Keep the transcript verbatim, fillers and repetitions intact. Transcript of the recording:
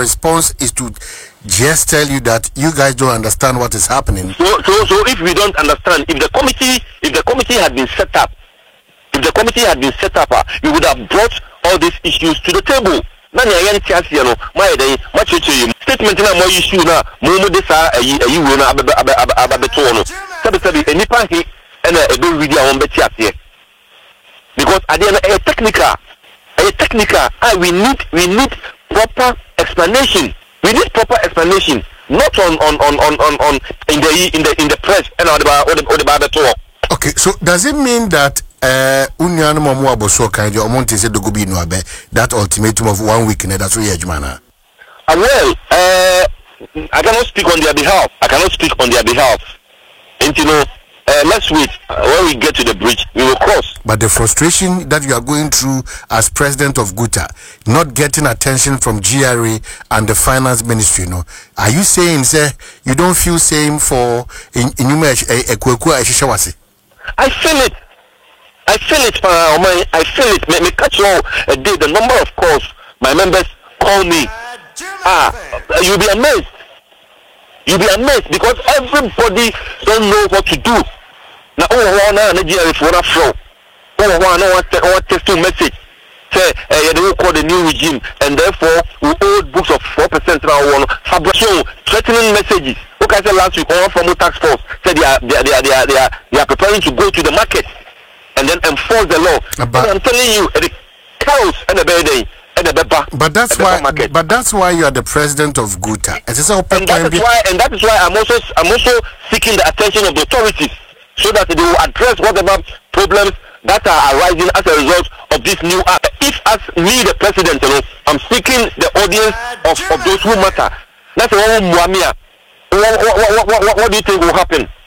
response is to just tell you that you guys don't understand what is happening. So, so, so if we don't understand, if the committee, if the committee had been set up, if the committee had been set up, uh, we would have brought all these issues to the table. Now, I am telling you, my day, much to statement in a more issue now. Momo this are a you will not have a tono. Sabi any party and a do video on Betty here. Because at the end, a technical, a technical, ah, we need, we need proper explanation. We need proper explanation, not on on on on on, on in the in the in the press and on the or the, or the Bible. Okay, so does it mean that uh Unyan Momo Aboso kind of Monte said the Gobi no abe that ultimatum of one week in that's where Jumana? Uh, well, uh, I cannot speak on their behalf. I cannot speak on their behalf. And you know, uh, let's wait. Uh, when we get to the bridge, we will cross. But the frustration that you are going through as president of Guta, not getting attention from G R A and the finance ministry, you know, are you saying, say, you don't feel same for in in I feel it. I feel it. Uh, my, I feel it. Me, me catch you a day. The number of calls my members call me. Ah, you'll be amazed. You'll be amazed because everybody don't know what to do. Now, oh, now, Nigeria for a flow. Oh, now, what text to message. Say, eh, they will call the new regime, and therefore we hold books of four percent now. One fabrication, threatening messages. Look, I said last week, one from the tax force said they are, they are, they are, they are, they are, they are preparing to go to the market and then enforce the law. But I'm telling you, the cows and the baby. But that's why. But that's why you are the president of Guta. And that is why. And that is why I'm also. I'm also seeking the attention of the authorities so that they will address whatever problems that are arising as a result of this new act. If, as me, the president, you know, I'm seeking the audience of, of those who matter. That's one Muamia. What, what, what, what, what do you think will happen?